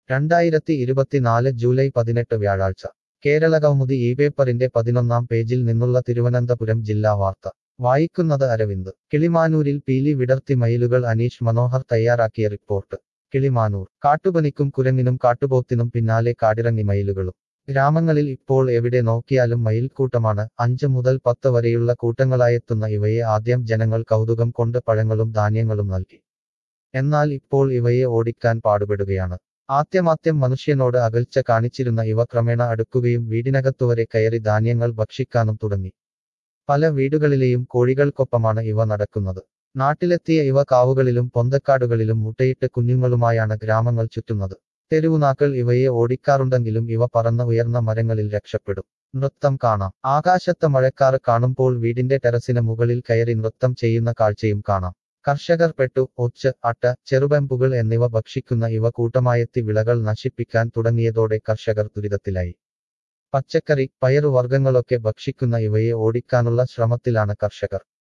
2024 July 18 വ്യാഴാഴ്ച കേരളകൗമുദി ഈ പേപ്പറിന്റെ 11-ാം പേജിൽ നിന്നുള്ള തിരുവനന്തപുരം ജില്ലാ വാർത്ത വായിക്കുന്നത് അരവിന്ദ് കിളിമാനൂരിൽ പീലി വിടർത്തി മയിലുകൾ അനീഷ് മനോഹർ തയ്യാറാക്കിയ റിപ്പോർട്ട് കിളിമാനൂർ കാട്ടുപനിക്കും കുരങ്ങിനും കാട്ടുപോത്തിനും പിന്നാലെ കാടിറങ്ങി മയിലുകളും ഗ്രാമങ്ങളിൽ ഇപ്പോൾ എവിടെ നോക്കിയാലും മയിൽക്കൂട്ടമാണ് 5 മുതൽ 10 വരെയുള്ള കൂട്ടങ്ങളായെത്തുന്ന ഇവയെ ആദ്യം ജനങ്ങൾ കൗതുകം കൊണ്ട് പഴങ്ങളും ധാന്യങ്ങളും നൽകി എന്നാൽ ഇപ്പോൾ ഇവയെ ഓടിക്കാൻ പാടുപെടുകയാണ് ആദ്യമാദ്യം മനുഷ്യനോട് അകൽച്ച കാണിച്ചിരുന്ന ഇവ ക്രമേണ അടുക്കുകയും വീടിനകത്തുവരെ കയറി ധാന്യങ്ങൾ ഭക്ഷിക്കാനും തുടങ്ങി പല വീടുകളിലെയും കോഴികൾക്കൊപ്പമാണ് ഇവ നടക്കുന്നത് നാട്ടിലെത്തിയ ഇവ കാവുകളിലും പൊന്തക്കാടുകളിലും മുട്ടയിട്ട് കുഞ്ഞുങ്ങളുമായാണ് ഗ്രാമങ്ങൾ ചുറ്റുന്നത് തെരുവുനാക്കൾ ഇവയെ ഓടിക്കാറുണ്ടെങ്കിലും ഇവ പറന്ന് ഉയർന്ന മരങ്ങളിൽ രക്ഷപ്പെടും നൃത്തം കാണാം ആകാശത്ത് മഴക്കാറ് കാണുമ്പോൾ വീടിന്റെ ടെറസിന് മുകളിൽ കയറി നൃത്തം ചെയ്യുന്ന കാഴ്ചയും കാണാം കർഷകർ പെട്ടു ഒച്ച് അട്ട ചെറുപമ്പുകൾ എന്നിവ ഭക്ഷിക്കുന്ന ഇവ കൂട്ടമായെത്തി വിളകൾ നശിപ്പിക്കാൻ തുടങ്ങിയതോടെ കർഷകർ ദുരിതത്തിലായി പച്ചക്കറി പയറുവർഗ്ഗങ്ങളൊക്കെ ഭക്ഷിക്കുന്ന ഇവയെ ഓടിക്കാനുള്ള ശ്രമത്തിലാണ് കർഷകർ